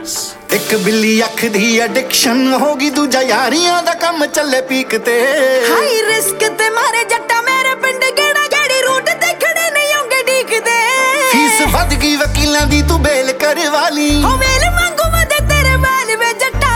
ਇੱਕ ਬਿੱਲੀ ਅੱਖ ਦੀ ਐਡਿਕਸ਼ਨ ਹੋ ਗਈ, ਦੂਜਾ ਯਾਰੀਆਂ ਦਾ ਕੰਮ ਚੱਲੇ ਪੀਕ ਤੇ। ਹਾਈ ਰਿਸਕ ਤੇ ਮਾਰੇ ਜੱਟਾ ਮੇਰੇ ਪਿੰਡ ਗੇੜਾ ਗੇੜੀ ਰੂਟ ਤੇ ਖੜੇ ਨਹੀਂ ਆਉਂਗੇ ਢੀਕਦੇ। ਫੀਸ ਵੱਧ ਗਈ ਵਕੀਲਾਂ ਦੀ ਤੂੰ ਬੇਲ ਕਰਵਾ ਲਈ, ਹੋ ਵੇਲ ਮੰਗੂ ਮਦੇ ਤੇਰੇ ਵਾਲ ਵੇ ਜੱਟਾ।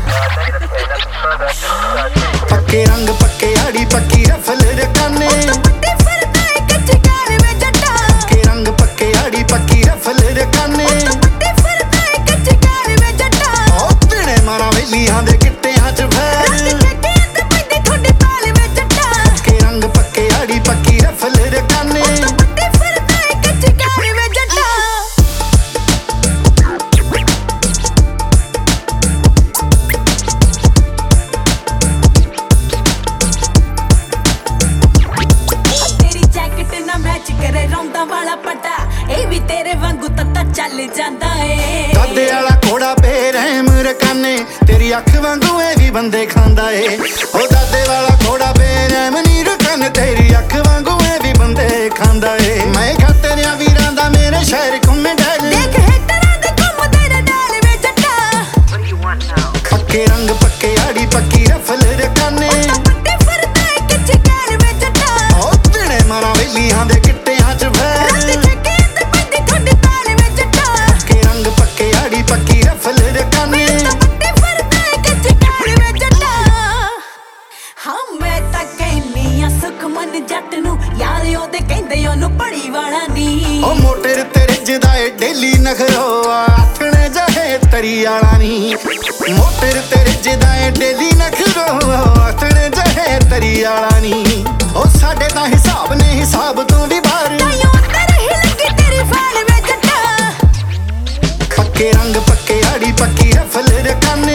ਪੱਕੇ ਰੰਗ ਪੱਕੇ ਆੜੀ ਪੱਕੀ ਰਫਲ ਰਕਾਨੇ, ਪੱਟੀ ਫਿਰਦਾ ਏ ਕੱਚੀ ਕਾਰ ਵੇ ਜੱਟਾ। ਪੱਕੇ ਰੰਗ ਪੱਕੇ ਆੜੀ ਪੱਕੀ ਰਫਲ ਰਕਾਨੇ, ਪੱਟੀ ਫਿਰਦਾ ਏ ਕੱਚੀ ਕਾਰ ਵੇ ਜੱਟਾ। ਉਹ ਦਿਨੇ ਮਾਰਾਂ ਵੇਲੀਆਂ ਦੇ ਗਿੱਟਿਆਂ 'ਚ ਫੈਰ, ਰੰਗ ਚੱਕੇ ਤੇ ਪੈਂਦੀ ਤੁਹਾਡੀ ਪਾਲ ਵੇ ਜੱਟਾ। ਪੱਕੇ ਰੰਗ ਪੱਕੇ ਆੜੀ ਪੱਕੀ ਰਫਲ ਰਕਾਨੇ। ਪੱਟੀ ਫਿਰਦਾ ਏ ਕੱਚੀ ਕਾਰ ਵੇ ਜੱਟਾ। ਤੇਰੀ ਜੈਕਟ ਨਾ ਮੈਚ ਕਰੇ ਰੌਂਦਾ ਵਾਲਾ ਪੱਟਾ, ਇਹ ਵੀ ਤੇਰੇ ਵਾਂਗੂ ਤੱਤਾ ਚੱਲ ਜਾਂਦਾ ਏ। ਦਾਦੇ ਵਾਲਾ ਘੋੜਾ ਬੇਰਹਿਮ ਰਕਾਨੇ, ਤੇਰੀ ਅੱਖ ਵਾਂਗੂ ਇਹ ਵੀ ਬੰਦੇ ਖਾਂਦਾ ਏ। ਉਹ ਦਾਦੇ ਵਾਲਾ ਘੋੜਾ ਬੇਰਹਿਮ ਨੀ ਰਕਾਨੇ, ਤੇਰੀ ਅੱਖ ਵਾਂਗੂ ਇਹ ਵੀ ਬੰਦੇ ਖਾਂਦਾ ਏ। ਮੈਂ ਕਿਹਾ ਤੇਰਿਆਂ ਵੀਰਾਂ ਦਾ ਮੇਰੇ ਸ਼ਹਿਰ ਘੁੰਮੇ ਡੈਲ, ਦੇਖ ਹੇਟਰਾਂ ਦੇ ਕੰਮ ਤੇਰੇ ਨਾਲ ਵੇ ਜੱਟਾ। ਪੱਕੇ ਰੰਗ ਪੱਕੇ ਆੜੀ ਪੱਕੀ ਰਫਲ ਰਕਾਨੇ, ਪੱਟੀ ਫਿਰਦਾ ਏ ਕੱਚੀ ਕਾਰ ਵੇ ਜੱਟਾ। ਉਹ ਦਿਨੇ ਮਾਰਾਂ ਵੇਲੀਆਂ ਦੇ ਗਿੱਟਿਆਂ 'ਚ ਫੈਰ, ਰੰਗ ਚੱਕੇ ਤੇ ਪੈਂਦੀ ਤੁਹਾਡੀ ਪਾਲ ਵੇ ਜੱਟਾ। ਪੱਕੇ ਰੰਗ ਪੱਕੇ ਆੜੀ ਪੱਕੀ ਰਫਲ ਰਕਾਨੇ। ਪੱਟੀ ਫਿਰਦਾ ਏ ਕੱਚੀ ਕਾਰ ਵੇ ਜੱਟਾ। ਹਾਂ ਮੈਂ ਤਾਂ ਕਹਿੰਨੀ ਆ ਸੁਖਮਨ ਜੱਟ ਨੂੰ, ਯਾਰ ਉਹਦੇ ਕਹਿੰਦੇ ਉਹਨੂੰ ਪੜੀ ਵਾਲਾ ਨੀ। ਉਹ ਮੋਟਰ ਤੇ ਰਿੱਝਦਾ ਏ ਡੇਲੀ ਨਖਰੋ, ਆਥਣੇ ਜਾਏ ਤਰੀ ਵਾਲਾ ਨੀ। ਮੋਟਰ ਤੇ ਰਿੱਝਦਾ ਏ ਡੇਲੀ ਨਖਰੋ, ਆਥਣੇ ਜਾਏ ਤਰੀ ਵਾਲਾ ਨੀ। ਉਹ ਸਾਡੇ ਤਾਂ ਹਿਸਾਬ ਨੇ ਹਿਸਾਬ ਤੋਂ ਵੀ ਬਾਹਰ, ਤਾਈਓ ਅੰਦਰ ਹੀ ਲੱਗੀ ਤੇਰੀ ਫਾਲ ਵੇ ਜੱਟਾ। ਪੱਕੇ ਰੰਗ ਪੱਕੇ ਆੜੀ ਪੱਕੀ ਰਫਲ ਰਕਾਨੇ।